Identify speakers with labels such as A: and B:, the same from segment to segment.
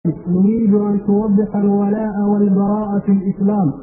A: نريد أن توضح الولاء والبراء في الإسلام.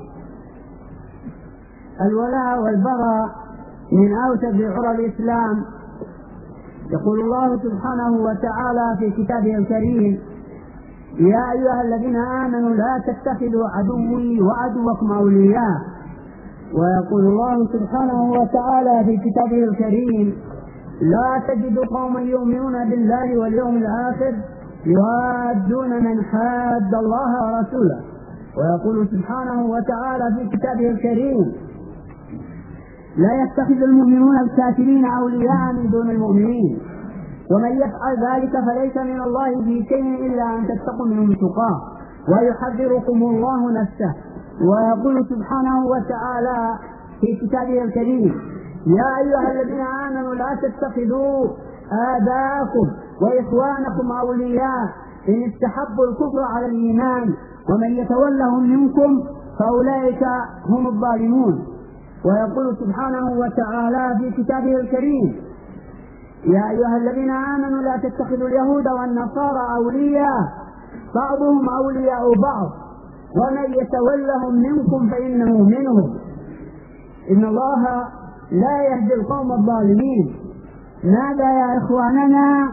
B: الولاء والبراء من أوسط عرى الإسلام. يقول الله سبحانه وتعالى في كتابه الكريم: يا أيها الذين آمنوا لا تتخذوا عدوي وعدوكم أولياء. ويقول الله سبحانه وتعالى في كتابه الكريم: لا تجد قوما يؤمنون بالله واليوم الآخر يوادون من حاد الله ورسوله. ويقول سبحانه وتعالى في كتابه الكريم: لا يتخذ المؤمنون الكافرين أولياء من دون المؤمنين ومن يفعل ذلك فليس من الله في شيء إلا أن تتقوا منهم تقاه ويحذركم الله نفسه. ويقول سبحانه وتعالى في كتابه الكريم: يا أيها الذين آمنوا لا تتخذوا آباءكم وإخوانكم أولياء إن استحبوا الكفر على الإيمان ومن يتولهم منكم فأولئك هم الظالمون. ويقول سبحانه وتعالى في كتابه الكريم: يا أيها الذين آمنوا لا تتخذوا اليهود والنصارى أولياء بعضهم أولياء بعض ومن يتولهم منكم فإنه منهم إن الله لا يهدي القوم الظالمين. ماذا يا إخواننا؟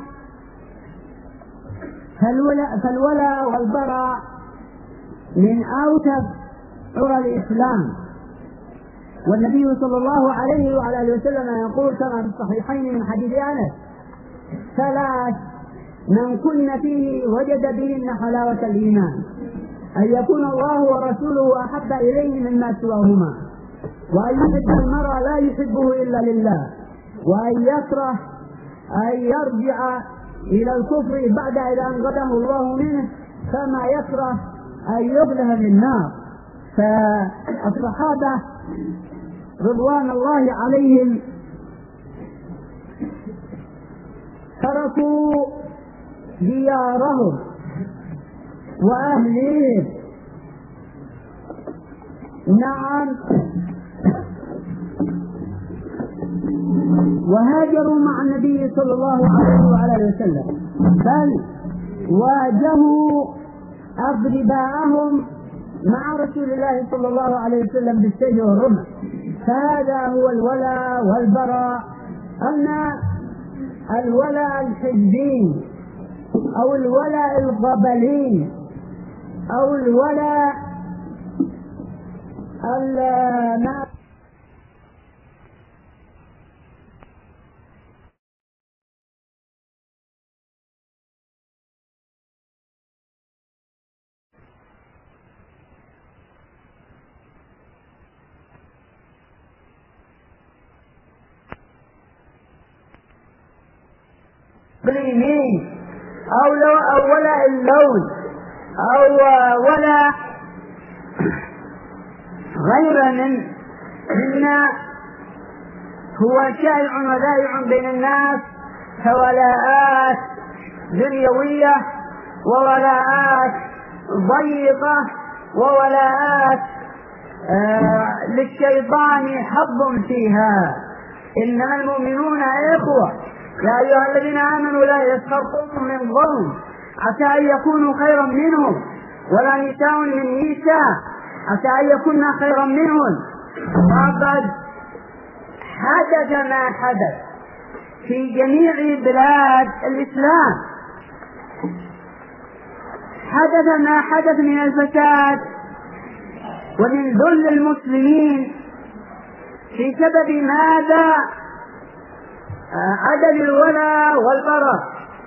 B: فالولاء والبراء من أوسط عرى الإسلام. والنبي صلى الله عليه وعلى آله وسلم يقول كما في الصحيحين من حديث أنس: ثلاث من كن فيه وجد بهن حلاوة الإيمان: أن يكون الله ورسوله أحب إليه مما سواهما، وأن يحب المرء لا يحبه إلا لله، وأن يكره أن يرجع إلى الكفر بعد إذا أنقذه الله منه كما يكره أن يغلب في النار. فالصحابة رضوان الله عليهم تركوا ديارهم وأهليهم، نعم، وهاجروا مع النبي صلى الله عليه وعلى وسلم، بل واجهوا أقرباءهم مع رسول الله صلى الله عليه وسلم بالسيف والرمح. فهذا هو الولاء والبراء. أما الولاء الحزبين أو الولاء القبلي أو الولاء اليمين أو ولاء اللون أو ولاء غير مما هو شائع وذائع بين الناس كولاءات دنيوية وولاءات ضيقة وولاءات للشيطان حظ فيها. إنما المؤمنون إخوة. يا أيها الذين آمنوا لا يسخر قوم من قوم عسى أن يكونوا خيرا منهم ولا نساء من نساء عسى أن يكون خيرا منهم. وقد حدث ما حدث في جميع بلاد الإسلام، حدث ما حدث من الفساد ومن ذل المسلمين في سبب ماذا؟ عدم الولاء والبراء.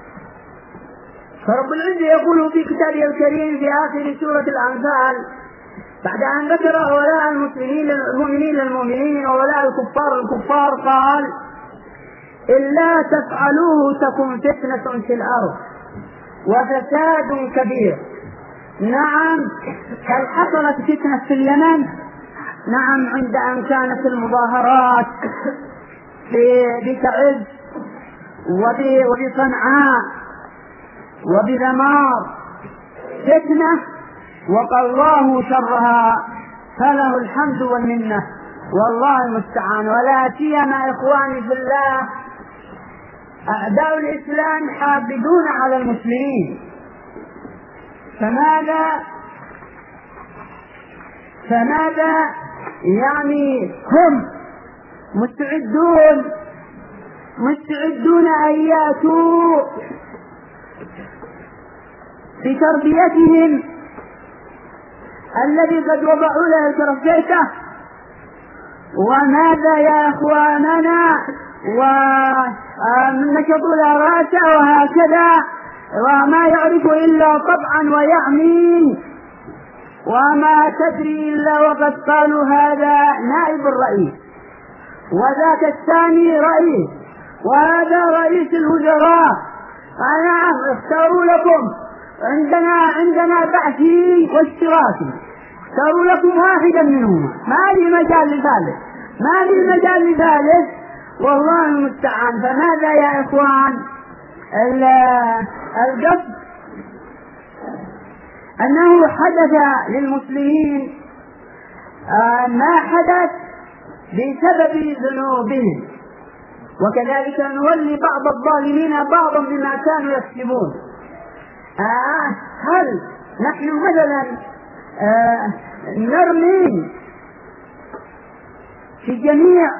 B: فرب العزة يقول في كتابه الكريم في آخر سورة الأنفال بعد أن ذكر ولاء المؤمنين للمؤمنين وولاء الكفار للكفار قال: إلا تفعلوه تكن فتنة في الأرض وفساد كبير. نعم، هل حصلت فتنة في اليمن؟ نعم، عند أن كانت المظاهرات بتعز وبصنعاء وبدمار فتنة وقى الله شرها فله الحمد والمنة والله المستعان. ولا سيما إخواني في الله أعداء الإسلام حابدون على المسلمين فماذا يعني هم مستعدون أن يأتوا في تربيتهم الذي قد وضعوا له الكرفيته؟ وماذا يا إخواننا ونشطوا له رأسه وهكذا، وما يعرف إلا طبعا ويعمي، وما تدري إلا وقد قالوا هذا نائب الرئيس وذاك الثاني رئيس وهذا رئيس الوزراء. نعم اختاروا لكم، عندنا بحثي واشتراكي، اختاروا لكم واحدا منهما، ما لي مجال لثالث والله المستعان. فماذا يا إخوان؟ القصد أنه حدث للمسلمين ما حدث بسبب ذنوبهم، وكذلك نولي بعض الظالمين بعضا بما كانوا يكسبون. هل نحن مثلا نرمي في جميع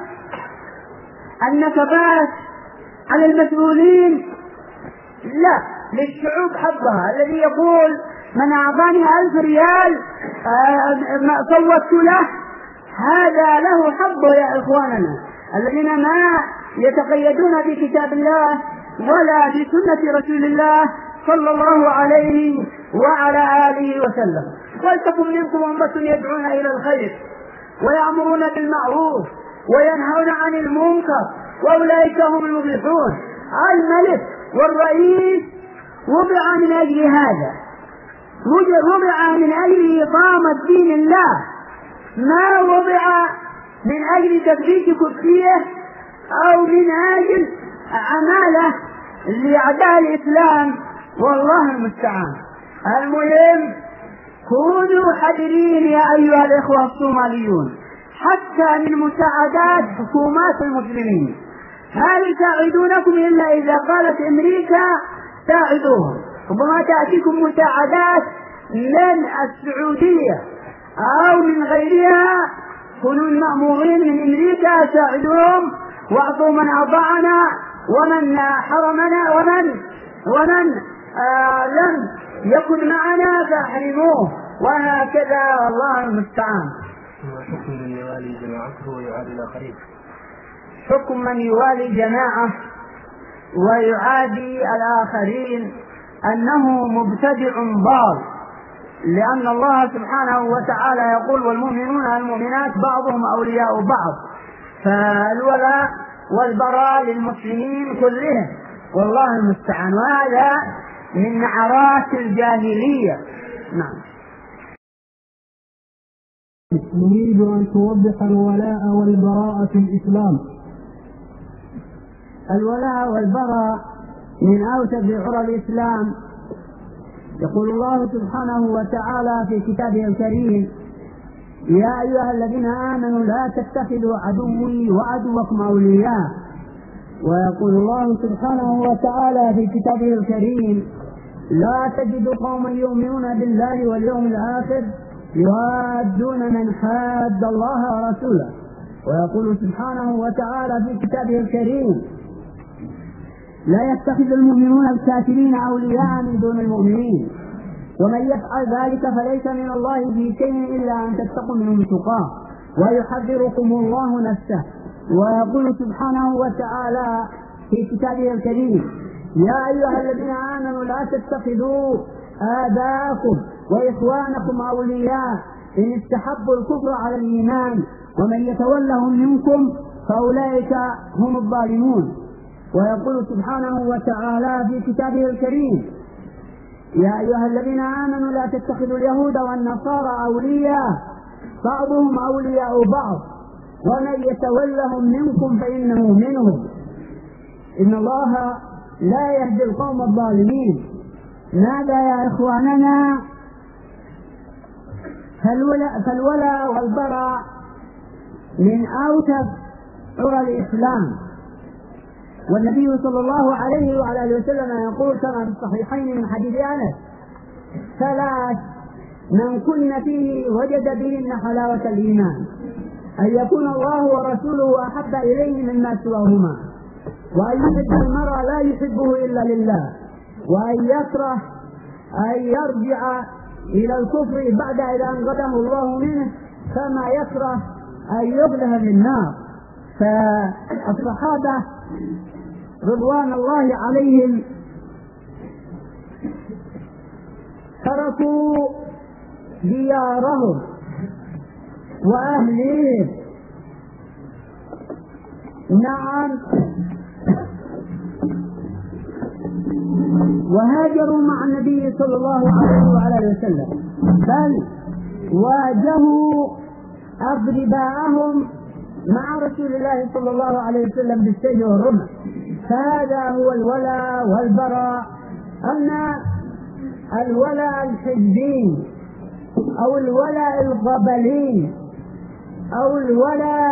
B: النكبات على المسؤولين؟ لا، للشعوب حظها. الذي يقول من أعطاني 1000 ريال صوتت له، هذا له حظه يا إخواننا الذين ما يتقيدون بكتاب الله ولا بسنة رسول الله صلى الله عليه وعلى آله وسلم. ولتكن منكم أمة يدعون إلى الخير ويأمرون بالمعروف وينهون عن المنكر وأولئك هم المفلحون. الملك والرئيس وضع من أجل هذا، وضع من أجل إقامة دين الله، ما وضع من أجل تفريق كفية أو من أجل عمالة لأعداء الإسلام، والله المستعان. المهم كونوا حذرين يا أيها الإخوة الصوماليون حتى من مساعدات حكومات المسلمين. ما يساعدونكم إلا إذا قالت أمريكا ساعدوهم، ربما تأتيكم مساعدات من السعودية أو من غيرها، كونوا مأمورين من أمريكا ساعدوهم واعطوا من أطاعنا ومن حرمنا ومن لم يكن معنا فاحرموه، وهكذا الله المستعان.
A: حكم من يوالي جماعته ويعادي الآخرين،
B: حكم من يوالي جماعة ويعادي الآخرين أنه مبتدع ضال، لأن الله سبحانه وتعالى يقول والمؤمنون والمؤمنات بعضهم أولياء بعض، فالولاء والبراء للمسلمين كلهم، والله المستعان. وهذا من نعرات الجاهلية. نعم.
A: نريد أن توضح الولاء والبراء في الإسلام.
B: الولاء والبراء من أوسط عرى الإسلام. يقول الله سبحانه وتعالى في كتابه الكريم يا أيها الذين آمنوا لا تتخذوا عدوي وعدوكم أولياء. ويقول الله سبحانه وتعالى في كتابه الكريم لا تجد قوما يؤمنون بالله واليوم الآخر يوادون من حاد الله ورسوله. ويقول سبحانه وتعالى في كتابه الكريم لا يتخذ المؤمنون الكافرين أولياء من دون المؤمنين ومن يفعل ذلك فليس من الله في شيء إلا أن تتقوا منهم تقاه ويحذركم الله نفسه. ويقول سبحانه وتعالى في كتابه الكريم يا أيها الذين آمنوا لا تتخذوا آباءكم وإخوانكم أولياء إن استحبوا الكفر على الإيمان ومن يتولهم منكم فأولئك هم الظالمون. ويقول سبحانه وتعالى في كتابه الكريم يا أيها الذين آمنوا لا تتخذوا اليهود والنصارى أولياء بعضهم أولياء بعض ومن يتولهم منكم فإنه منهم إن الله لا يهدي القوم الظالمين. ماذا يا إخواننا؟ فالولاء والبراء من أوسط عرى الإسلام. والنبي صلى الله عليه وعلى آله وسلم يقول كما في الصحيحين من حديث أنس ثلاث من كن فيه وجد بهن حلاوة الإيمان: أن يكون الله ورسوله أحب إليه مما سواهما، وأن يحب المرء لا يحبه إلا لله، وأن يكره أن يرجع إلى الكفر بعد إذا أنقذه الله منه، كما يكره أن يقذف في النار. فالصحابة رضوان الله عليهم تركوا ديارهم وأهليهم، نعم، وهاجروا مع النبي صلى الله عليه وعلى وسلم، بل واجهوا أقرباءهم مع رسول الله صلى الله عليه وسلم بالسيف والرمح. فهذا هو الولاء والبراء. أما الولاء الحزبين أو الولاء القبلي أو الولاء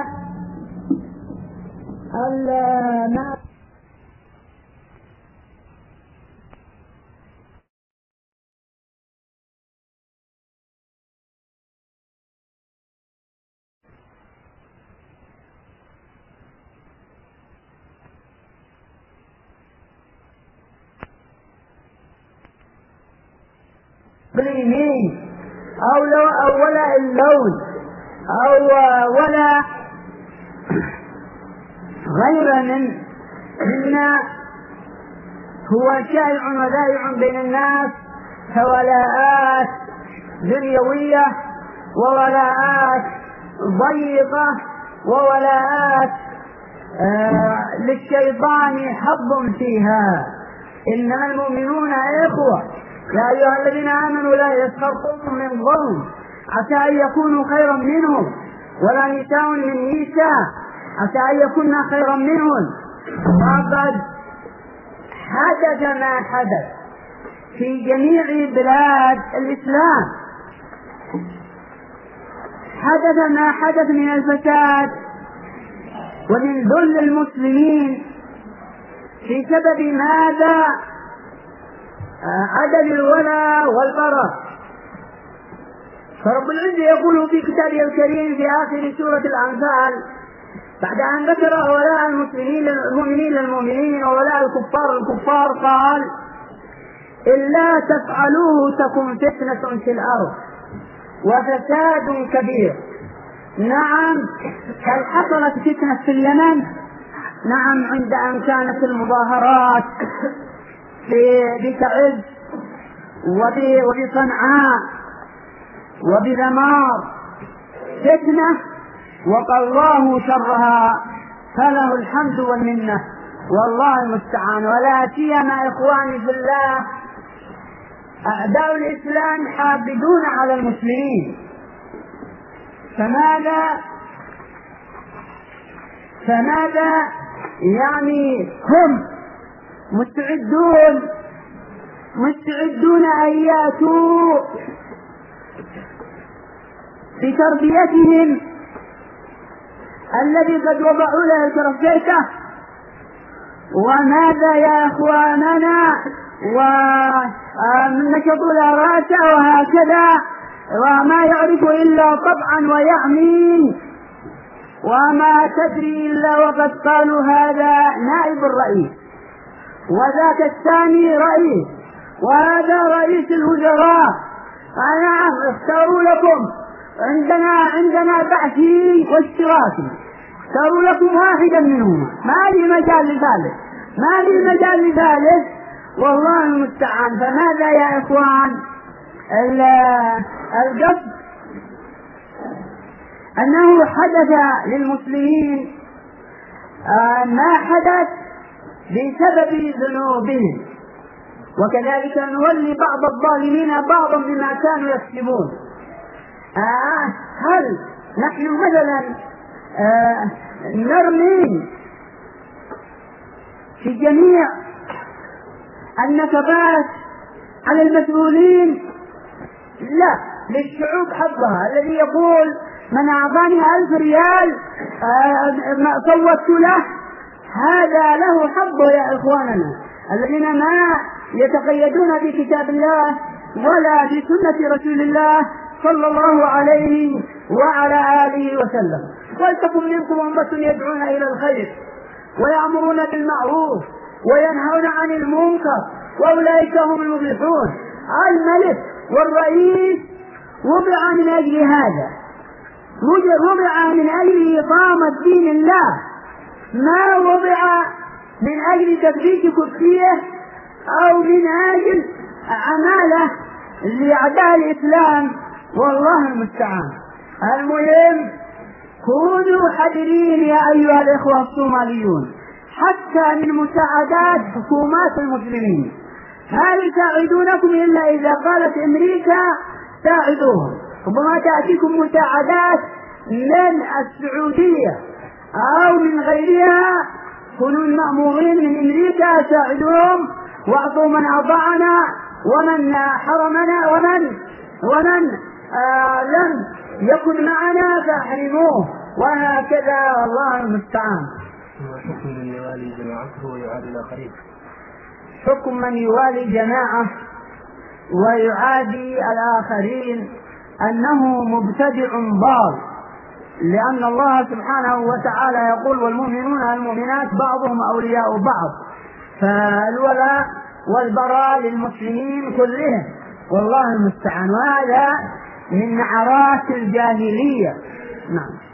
B: باليمين أو ولاء اللون أو ولاء غير مما هو شائع وذائع بين الناس كولاءات دنيوية وولاءات ضيقة وولاءات للشيطان حظ فيها. إنما المؤمنون إخوة، يا أيها الذين آمنوا لا يسخر قوم من قوم عسى أن يكونوا خيرا منهم ولا نساء من نساء عسى أن يكون خيرا منهم. وقد حدث ما حدث في جميع بلاد الإسلام، حدث ما حدث من الفساد ومن ذل المسلمين في سبب ماذا؟ عدم الولاء والبراء. فرب العزة يقول في كتابه الكريم في آخر سورة الأنفال بعد أن ذكر ولاء المؤمنين للمؤمنين وولاء الكفار للكفار، قال: إلا تفعلوه تكن فتنة في الأرض وفساد كبير. نعم، هل حصلت فتنة في اليمن؟ نعم، عند أن كانت المظاهرات بتعز وبصنعاء وبدمار فتنة وقى الله شرها، فله الحمد والمنة والله المستعان. ولا سيما إخواني في الله أعداء الإسلام حافظون على المسلمين. فماذا يعني هم مستعدون أن يأتوا بتربيتهم الذي قد وضعوا له الكرفيكة. وماذا يا إخواننا؟ ونشطوا له رأسه وهكذا، وما يعرف إلا طبعا ويعمي، وما تدري إلا وقد قالوا هذا نائب الرئيس وذاك الثاني رئيس وهذا رئيس الوزراء. نعم، اختاروا لكم، عندنا بعثي واشتراكي، اختاروا لكم واحدا منهما، ما لي مجال لثالث والله المستعان. فماذا يا إخوان؟ القصد أنه حدث للمسلمين ما حدث بسبب ذنوبهم، وكذلك نولي بعض الظالمين بعضا بما كانوا يكسبون. هل نحن مثلا نرمي في جميع النكبات على المسؤولين؟ لا، للشعوب حظها. الذي يقول من أعطاني 1000 ريال صوتت له، هذا له حظه يا إخواننا الذين ما يتقيدون بكتاب الله ولا بسنة رسول الله صلى الله عليه وعلى آله وسلم. ولتكن منكم أمة يدعون إلى الخير ويأمرون بالمعروف وينهون عن المنكر وأولئك هم المفلحون. الملك والرئيس وضع من أجل هذا، وضع من أجل إقامة دين الله، ما وضع من أجل تفريج كفية أو من أجل عمالة لأعداء الإسلام، والله المستعان. المهم كونوا حذرين يا أيها الإخوة الصوماليون حتى من مساعدات حكومات المسلمين. هل يساعدونكم إلا إذا قالت أمريكا ساعدوهم؟ ربما تأتيكم مساعدات من السعودية أو من غيرها، كونوا مأمورين من أمريكا ساعدوهم واعطوا من أطاعنا ومن حرمنا ومن لم يكن معنا فاحرموه، وهكذا الله المستعان.
A: حكم من يوالي جماعته ويعادي الآخرين.
B: حكم من يوالي جماعة ويعادي الآخرين أنه مبتدع ضال، لأن الله سبحانه وتعالى يقول والمؤمنون والمؤمنات بعضهم أولياء بعض، فالولاء والبراء للمسلمين كلهم، والله المستعان. وهذا من نعرات الجاهلية. نعم.